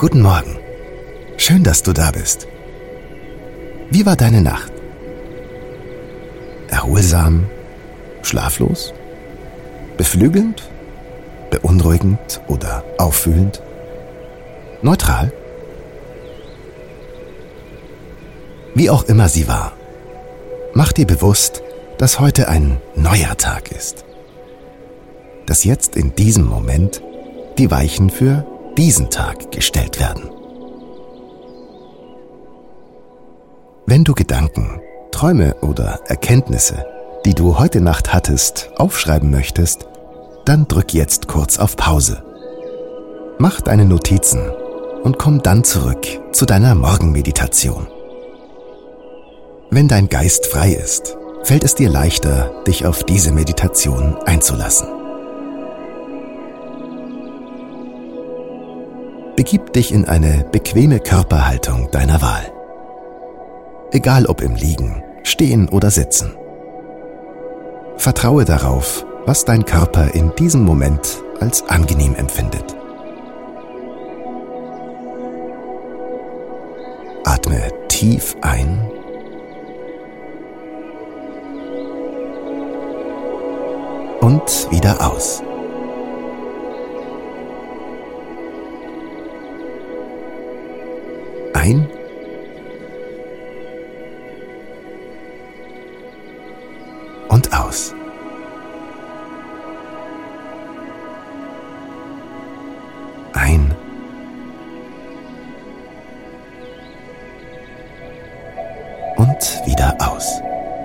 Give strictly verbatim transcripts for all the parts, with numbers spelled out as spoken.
Guten Morgen. Schön, dass du da bist. Wie war deine Nacht? Erholsam? Schlaflos? Beflügelnd? Beunruhigend oder aufwühlend? Neutral? Wie auch immer sie war, mach dir bewusst, dass heute ein neuer Tag ist. Dass jetzt in diesem Moment die Weichen für diesen Tag gestellt werden. Wenn du Gedanken, Träume oder Erkenntnisse, die du heute Nacht hattest, aufschreiben möchtest, dann drück jetzt kurz auf Pause. Mach deine Notizen und komm dann zurück zu deiner Morgenmeditation. Wenn dein Geist frei ist, fällt es dir leichter, dich auf diese Meditation einzulassen. Begib dich in eine bequeme Körperhaltung deiner Wahl. Egal ob im Liegen, Stehen oder Sitzen. Vertraue darauf, was dein Körper in diesem Moment als angenehm empfindet. Atme tief ein und wieder aus. Ein und aus. Ein und wieder aus.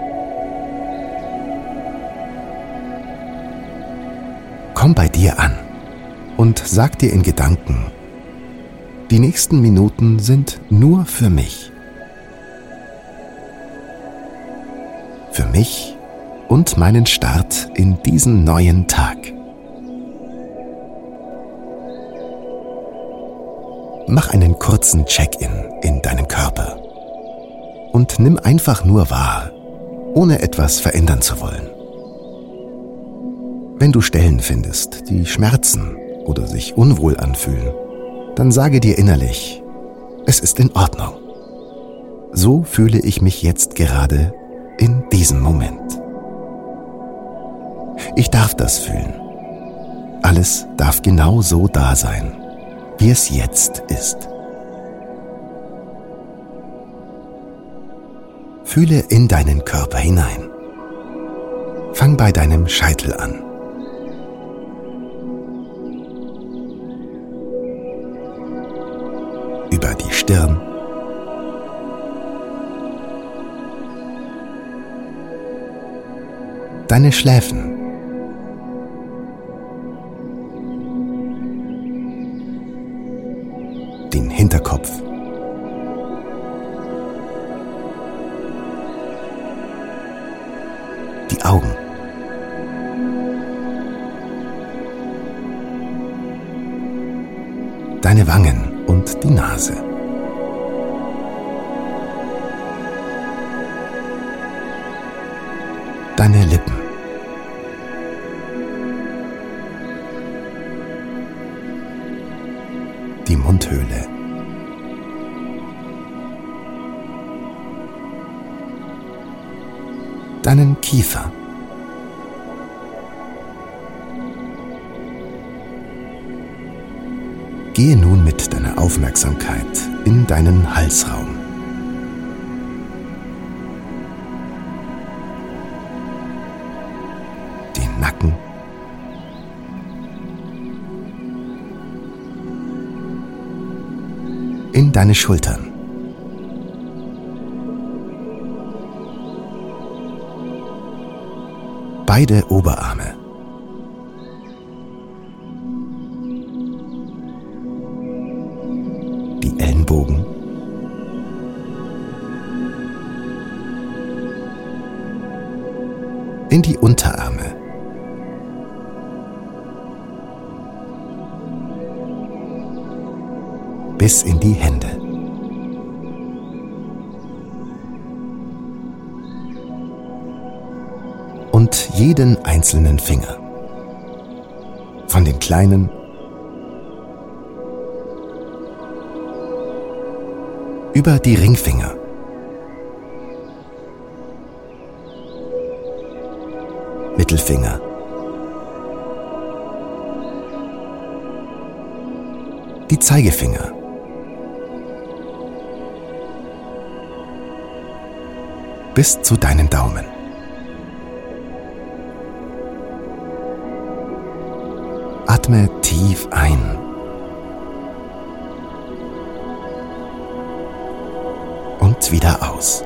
Komm bei dir an und sag dir in Gedanken: Die nächsten Minuten sind nur für mich. Für mich und meinen Start in diesen neuen Tag. Mach einen kurzen Check-in in deinem Körper und nimm einfach nur wahr, ohne etwas verändern zu wollen. Wenn du Stellen findest, die schmerzen oder sich unwohl anfühlen, dann sage dir innerlich: Es ist in Ordnung. So fühle ich mich jetzt gerade in diesem Moment. Ich darf das fühlen. Alles darf genau so da sein, wie es jetzt ist. Fühle in deinen Körper hinein. Fang bei deinem Scheitel an. Über die Stirn, deine Schläfen, den Hinterkopf, die Augen, deine Wangen und die Nase. Deine Lippen. Die Mundhöhle. Deinen Kiefer. Gehe nun mit deiner Aufmerksamkeit in deinen Halsraum. Den Nacken. In deine Schultern. Beide Oberarme. Die Ellenbogen. In die Unterarme. Bis in die Hände. Und jeden einzelnen Finger. Von den kleinen über die Ringfinger, Mittelfinger, die Zeigefinger, bis zu deinen Daumen. Atme tief ein und wieder aus.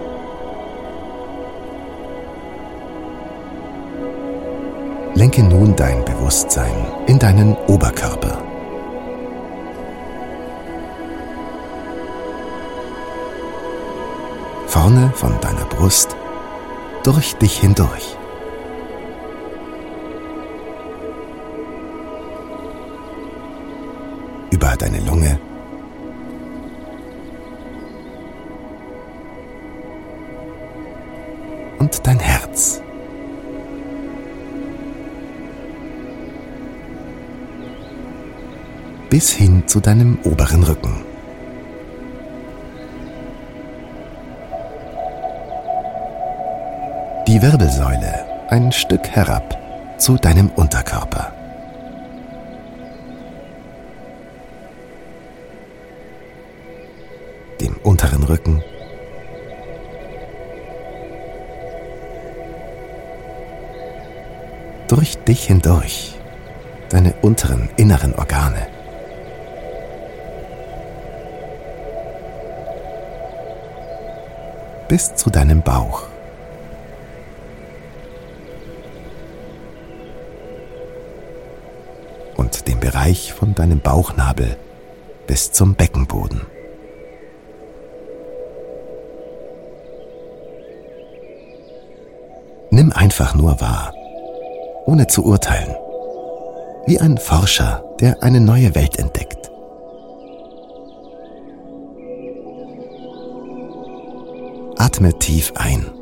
Lenke nun dein Bewusstsein in deinen Oberkörper. Vorne von deiner Brust, durch dich hindurch. Über deine Lunge, und dein Herz. Bis hin zu deinem oberen Rücken. Die Wirbelsäule ein Stück herab zu deinem Unterkörper. Dem unteren Rücken, durch dich hindurch, deine unteren inneren Organe. Bis zu deinem Bauch. Und dem Bereich von deinem Bauchnabel bis zum Beckenboden. Nimm einfach nur wahr, ohne zu urteilen, wie ein Forscher, der eine neue Welt entdeckt. Atme tief ein